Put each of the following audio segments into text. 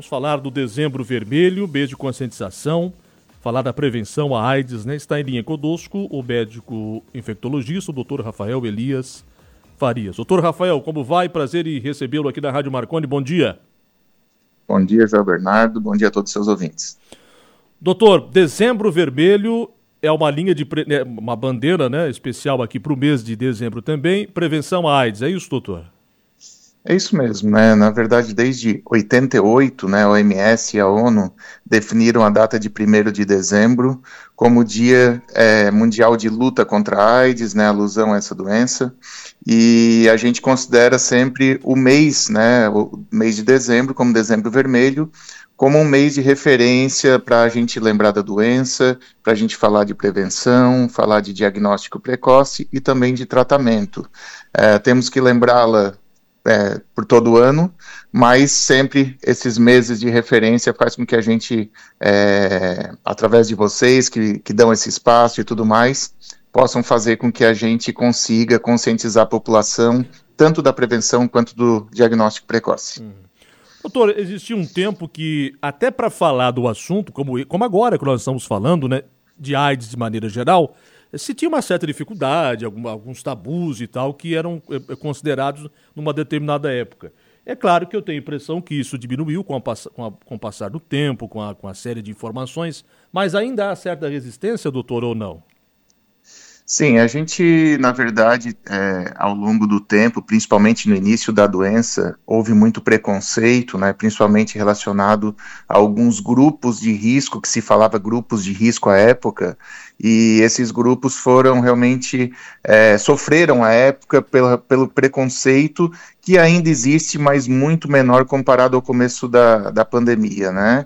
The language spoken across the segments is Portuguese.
Vamos falar do Dezembro Vermelho, mês de conscientização, falar da prevenção à AIDS, né? Está em linha conosco o médico infectologista, o doutor Rafael Elias Farias. Doutor Rafael, como vai? Prazer em recebê-lo aqui da Rádio Marconi. Bom dia. Bom dia, João Bernardo. Bom dia a todos os seus ouvintes. Doutor, Dezembro Vermelho é uma linha de uma bandeira, né, especial aqui para o mês de dezembro também. Prevenção à AIDS, é isso, doutor? É isso mesmo, né? Na verdade, desde 88, né, a OMS e a ONU definiram a data de 1º de dezembro como Dia Mundial de Luta contra a AIDS, né, alusão a essa doença, e a gente considera sempre o mês, né, o mês de dezembro como Dezembro Vermelho, como um mês de referência para a gente lembrar da doença, para a gente falar de prevenção, falar de diagnóstico precoce e também de tratamento. Temos que lembrá-la por todo o ano, mas sempre esses meses de referência faz com que a gente, através de vocês que dão esse espaço e tudo mais, possam fazer com que a gente consiga conscientizar a população, tanto da prevenção quanto do diagnóstico precoce. Doutor, existia um tempo que, até para falar do assunto, como agora que nós estamos falando, né, de AIDS de maneira geral, se tinha uma certa dificuldade, alguns tabus e tal, que eram considerados numa determinada época. É claro que eu tenho a impressão que isso diminuiu com o passar do tempo, com a série de informações, mas ainda há certa resistência, doutor, ou não? Sim, a gente, na verdade, ao longo do tempo, principalmente no início da doença, houve muito preconceito, né, principalmente relacionado a alguns grupos de risco, que se falava grupos de risco à época, e esses grupos foram realmente, sofreram à época pelo preconceito que ainda existe, mas muito menor comparado ao começo da pandemia, né?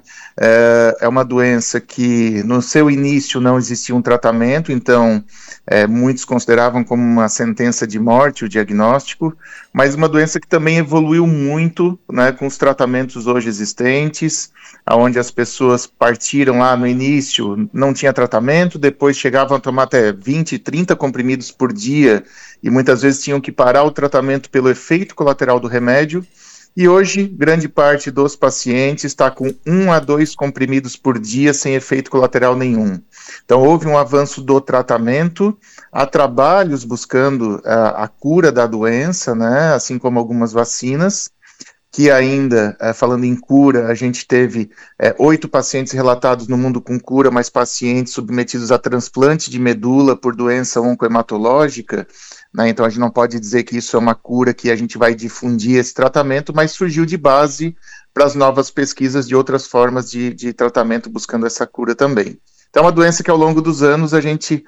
É uma doença que no seu início não existia um tratamento, então muitos consideravam como uma sentença de morte o diagnóstico, mas uma doença que também evoluiu muito, né, com os tratamentos hoje existentes, onde as pessoas partiram lá no início, não tinha tratamento, depois chegavam a tomar até 20, 30 comprimidos por dia, e muitas vezes tinham que parar o tratamento pelo efeito colateral do remédio, e hoje grande parte dos pacientes está com 1 a 2 comprimidos por dia sem efeito colateral nenhum. Então houve um avanço do tratamento, há trabalhos buscando a cura da doença, né, assim como algumas vacinas, que ainda, falando em cura, a gente teve 8 pacientes relatados no mundo com cura, mas pacientes submetidos a transplante de medula por doença oncohematológica, né? Então a gente não pode dizer que isso é uma cura que a gente vai difundir esse tratamento, mas surgiu de base para as novas pesquisas de outras formas de tratamento buscando essa cura também. Então é uma doença que ao longo dos anos a gente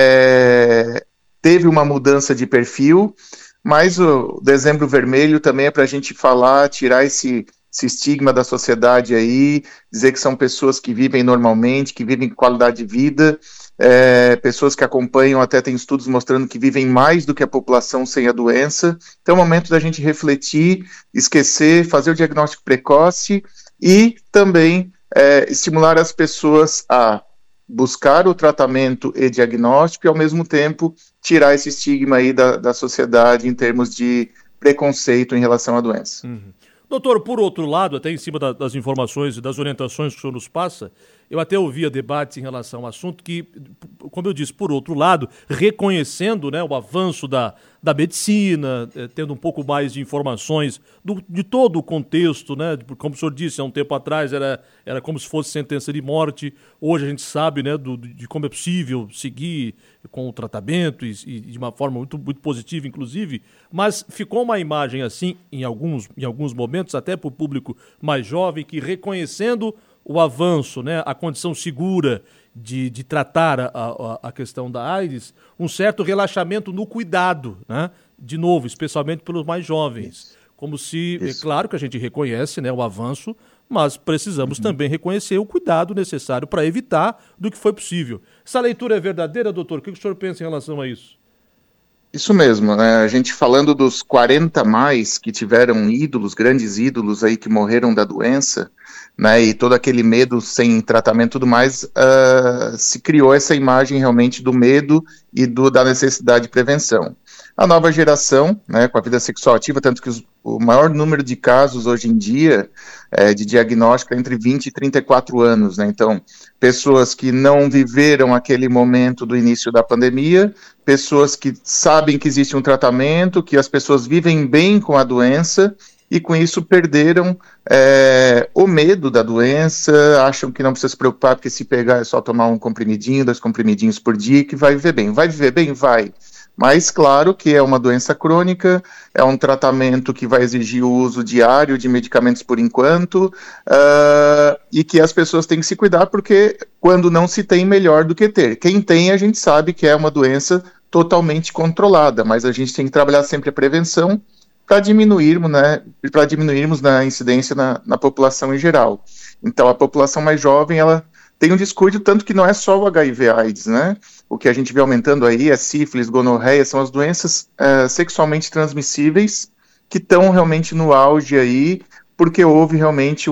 teve uma mudança de perfil, mas o Dezembro Vermelho também é para a gente falar, tirar esse estigma da sociedade aí, dizer que são pessoas que vivem normalmente, que vivem com qualidade de vida, pessoas que acompanham, até tem estudos mostrando que vivem mais do que a população sem a doença. Então é o momento da gente refletir, esquecer, fazer o diagnóstico precoce e também estimular as pessoas a buscar o tratamento e diagnóstico e, ao mesmo tempo, tirar esse estigma aí da sociedade em termos de preconceito em relação à doença. Doutor, por outro lado, até em cima das informações e das orientações que o senhor nos passa, eu até ouvia debates em relação ao assunto que, como eu disse, por outro lado, reconhecendo, né, o avanço da medicina, tendo um pouco mais de informações de todo o contexto, né, como o senhor disse, há um tempo atrás era como se fosse sentença de morte, hoje a gente sabe, né, de como é possível seguir com o tratamento e de uma forma muito, muito positiva, inclusive, mas ficou uma imagem assim, em alguns momentos, até para o público mais jovem, que reconhecendo o avanço, né, a condição segura de tratar a questão da AIDS, um certo relaxamento no cuidado, né, de novo, especialmente pelos mais jovens. Isso. Como se, é claro que a gente reconhece, né, o avanço, mas precisamos também reconhecer o cuidado necessário para evitar do que foi possível. Essa leitura é verdadeira, doutor? O que o senhor pensa em relação a isso? Isso mesmo, né? A gente falando dos 40 mais que tiveram ídolos, grandes ídolos aí que morreram da doença, né, e todo aquele medo sem tratamento e tudo mais, se criou essa imagem realmente do medo e da necessidade de prevenção. a nova geração, né, com a vida sexual ativa, tanto que o maior número de casos hoje em dia de diagnóstico é entre 20 e 34 anos, né, então pessoas que não viveram aquele momento do início da pandemia, pessoas que sabem que existe um tratamento, que as pessoas vivem bem com a doença, e com isso perderam o medo da doença, acham que não precisa se preocupar, porque se pegar é só tomar um comprimidinho, 2 comprimidinhos por dia, que vai viver bem. Vai viver bem? Vai. Mas claro que é uma doença crônica, é um tratamento que vai exigir o uso diário de medicamentos por enquanto, e que as pessoas têm que se cuidar, porque quando não se tem, melhor do que ter. Quem tem, a gente sabe que é uma doença totalmente controlada, mas a gente tem que trabalhar sempre a prevenção, para diminuirmos, a incidência na população em geral. Então, a população mais jovem, ela tem um descuido, tanto que não é só o HIV/AIDS, né? O que a gente vê aumentando aí é sífilis, gonorreia, são as doenças sexualmente transmissíveis que estão realmente no auge aí, porque houve realmente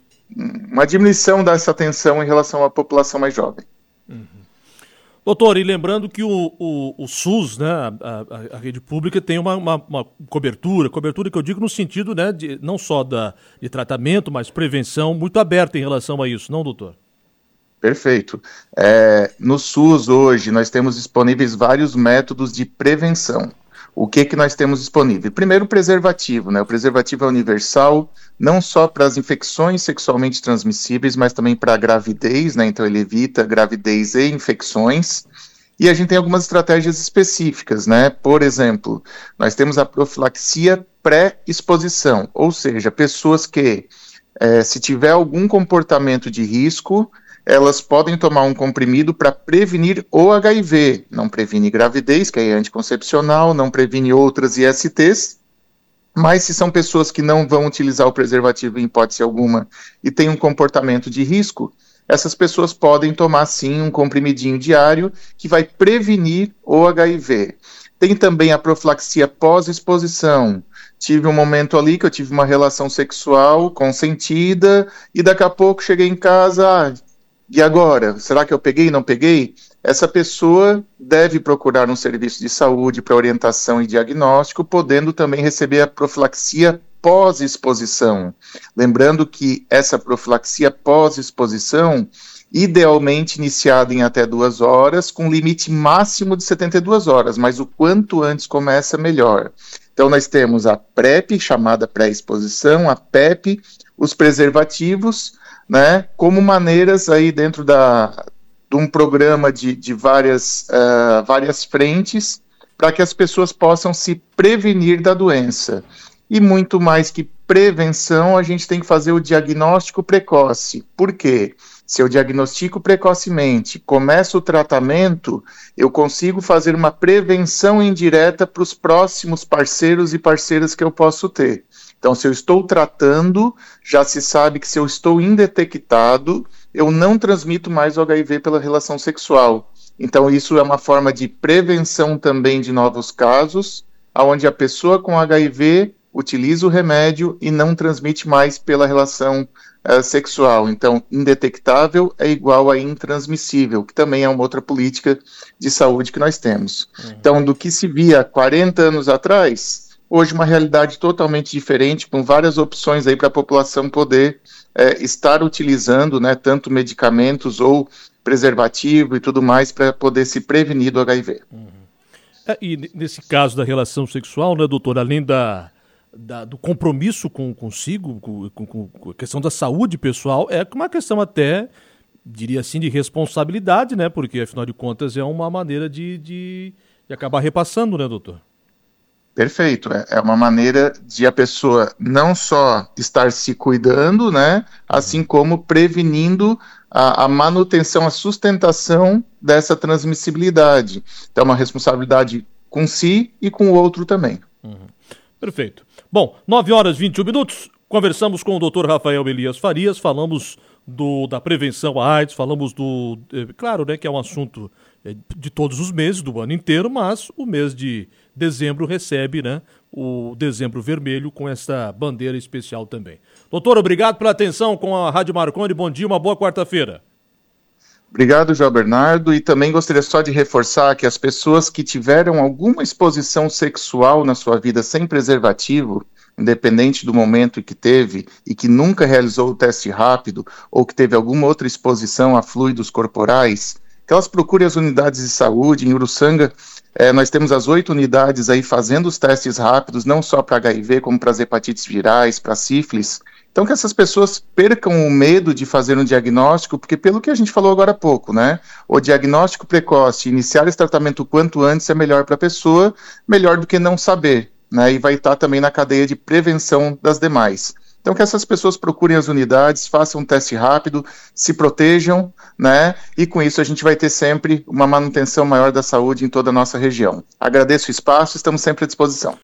uma diminuição dessa atenção em relação à população mais jovem. Doutor, e lembrando que o SUS, né, a rede pública, tem uma cobertura que eu digo no sentido, né, não só de tratamento, mas prevenção muito aberta em relação a isso, não, doutor? Perfeito. No SUS hoje nós temos disponíveis vários métodos de prevenção. O que nós temos disponível? Primeiro, o preservativo, né? O preservativo é universal, não só para as infecções sexualmente transmissíveis, mas também para a gravidez, né? Então ele evita gravidez e infecções. E a gente tem algumas estratégias específicas, né? Por exemplo, nós temos a profilaxia pré-exposição, ou seja, pessoas que, se tiver algum comportamento de risco, elas podem tomar um comprimido para prevenir o HIV. Não previne gravidez, que é anticoncepcional, não previne outras ISTs, mas se são pessoas que não vão utilizar o preservativo em hipótese alguma e têm um comportamento de risco, essas pessoas podem tomar sim um comprimidinho diário que vai prevenir o HIV. Tem também a profilaxia pós-exposição. Tive um momento ali que eu tive uma relação sexual consentida e daqui a pouco cheguei em casa, e agora? Será que eu peguei, não peguei? Essa pessoa deve procurar um serviço de saúde para orientação e diagnóstico, podendo também receber a profilaxia pós-exposição. Lembrando que essa profilaxia pós-exposição, idealmente iniciada em até 2 horas, com limite máximo de 72 horas, mas o quanto antes começa, melhor. Então nós temos a PrEP, chamada pré-exposição, a PEP, os preservativos, né, como maneiras aí dentro de um programa de várias frentes para que as pessoas possam se prevenir da doença. E muito mais que prevenção, a gente tem que fazer o diagnóstico precoce. Por quê? Se eu diagnostico precocemente, começo o tratamento, eu consigo fazer uma prevenção indireta para os próximos parceiros e parceiras que eu posso ter. Então, se eu estou tratando, já se sabe que se eu estou indetectado, eu não transmito mais o HIV pela relação sexual. Então, isso é uma forma de prevenção também de novos casos, onde a pessoa com HIV utiliza o remédio e não transmite mais pela relação sexual. Então, indetectável é igual a intransmissível, que também é uma outra política de saúde que nós temos. Então, do que se via 40 anos atrás, hoje uma realidade totalmente diferente, com várias opções aí para a população poder estar utilizando, né, tanto medicamentos ou preservativo e tudo mais para poder se prevenir do HIV. E nesse caso da relação sexual, né, doutor, além do compromisso consigo, com a questão da saúde pessoal, é uma questão até, diria assim, de responsabilidade, né, porque afinal de contas é uma maneira de acabar repassando, né, doutor? Perfeito, é uma maneira de a pessoa não só estar se cuidando, né, assim como prevenindo a manutenção, a sustentação dessa transmissibilidade. Então, é uma responsabilidade com si e com o outro também. Perfeito. Bom, 9h21, conversamos com o Dr. Rafael Elias Farias, falamos da prevenção à AIDS, falamos claro, né, que é um assunto de todos os meses, do ano inteiro, mas o mês de dezembro recebe, né, o Dezembro Vermelho com essa bandeira especial também. Doutor, obrigado pela atenção com a Rádio Marconi, bom dia, uma boa quarta-feira. Obrigado, João Bernardo, e também gostaria só de reforçar que as pessoas que tiveram alguma exposição sexual na sua vida sem preservativo, independente do momento em que teve e que nunca realizou o teste rápido ou que teve alguma outra exposição a fluidos corporais, que elas procurem as unidades de saúde. Em Uruçanga, nós temos as 8 unidades aí fazendo os testes rápidos, não só para HIV, como para as hepatites virais, para sífilis. Então, que essas pessoas percam o medo de fazer um diagnóstico, porque pelo que a gente falou agora há pouco, né? O diagnóstico precoce, iniciar esse tratamento o quanto antes é melhor para a pessoa, melhor do que não saber, né? E vai estar também na cadeia de prevenção das demais. Então, que essas pessoas procurem as unidades, façam um teste rápido, se protejam, né? E com isso a gente vai ter sempre uma manutenção maior da saúde em toda a nossa região. Agradeço o espaço, estamos sempre à disposição.